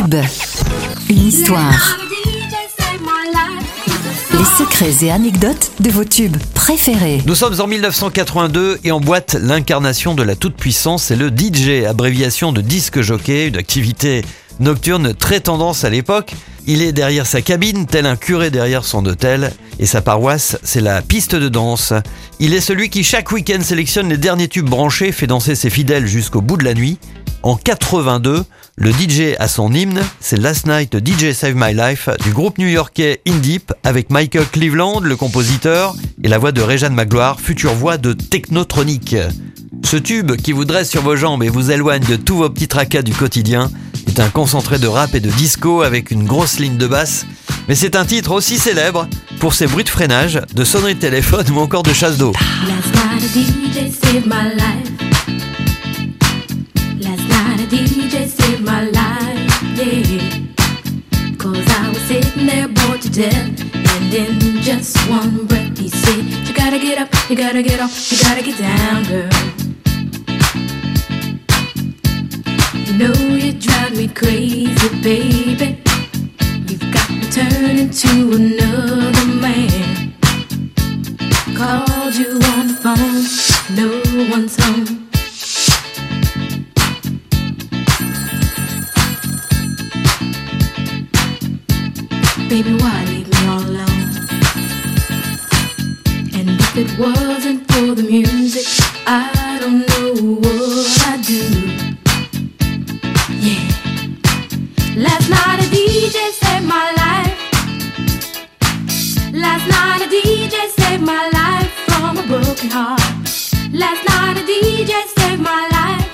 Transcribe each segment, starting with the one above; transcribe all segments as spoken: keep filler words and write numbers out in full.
tube, une histoire. Les secrets et anecdotes de vos tubes préférés. Nous sommes en dix-neuf cent quatre-vingt-deux et en boîte l'incarnation de la toute-puissance, c'est le D J, abréviation de disque jockey, une activité nocturne très tendance à l'époque. Il est derrière sa cabine, tel un curé derrière son hôtel, et sa paroisse, c'est la piste de danse. Il est celui qui chaque week-end sélectionne les derniers tubes branchés, fait danser ses fidèles jusqu'au bout de la nuit. En quatre-vingt-deux, le D J a son hymne, c'est Last Night D J Save My Life du groupe new-yorkais In Deep avec Michael Cleveland, le compositeur, et la voix de Réjeanne Magloire, future voix de Technotronic. Ce tube qui vous dresse sur vos jambes et vous éloigne de tous vos petits tracas du quotidien est un concentré de rap et de disco avec une grosse ligne de basse, mais c'est un titre aussi célèbre pour ses bruits de freinage, de sonneries de téléphone ou encore de chasse d'eau. Last night a D J saved my life. Last night a D J saved my life, yeah. Cause I was sitting there bored to death, and in just one breath he said, you gotta get up, you gotta get off, you gotta get down, girl. You know you drive me crazy, baby. You've got me turning to another man. Called you on the phone, no one's home. Baby, why leave me all alone? And if it wasn't for the music, I don't know what I'd do. Yeah. Last night a D J saved my life. Last night a D J saved my life from a broken heart. Last night a D J saved my life.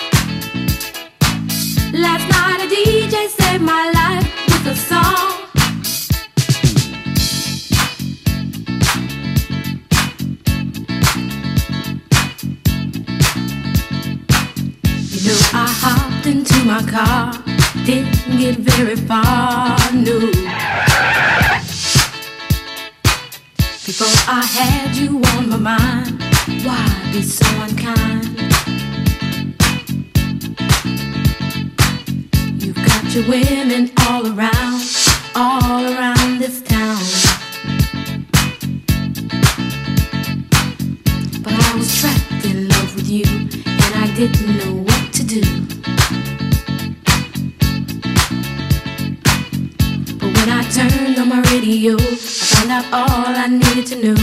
Last night a D J saved my life with a song. You know I hopped into my car, didn't get very far, no. Before I had you on my mind, why be so unkind? You've got your women all around, all around this town. But I was trapped in love with you, and I didn't know what to do. But when I turned on my radio, I found out all I needed to know.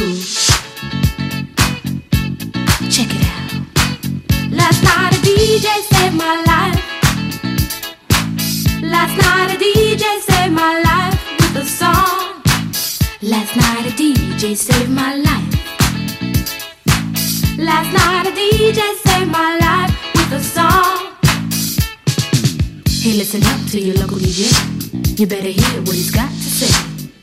Check it out. Last night a D J saved my life. Last night a D J saved my life with a song. Last night a D J saved my life. Last night a D J saved my life with a song. Hey, listen up to your local D J. You better hear what he's got to say.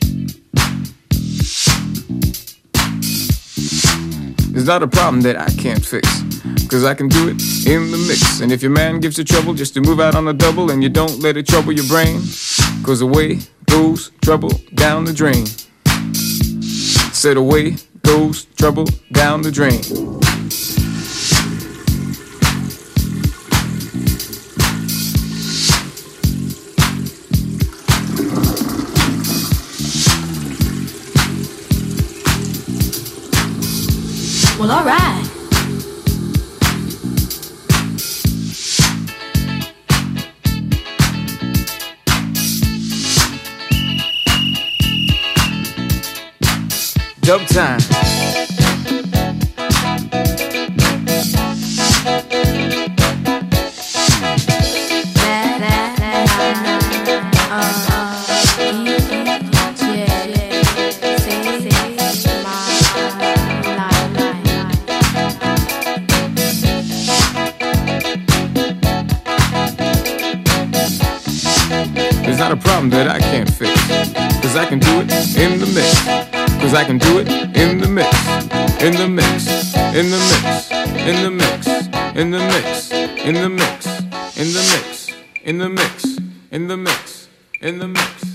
There's not a problem that I can't fix, cause I can do it in the mix. And if your man gives you trouble just to move out on the double, and you don't let it trouble your brain, cause away goes trouble down the drain. Said away goes trouble down the drain. Well, all right. Dub time. There's not a problem that I can't fix, cause I can do it in the mix. Cause I can do it in the mix, in the mix, in the mix, in the mix, in the mix, in the mix, in the mix, in the mix, in the mix, in the mix.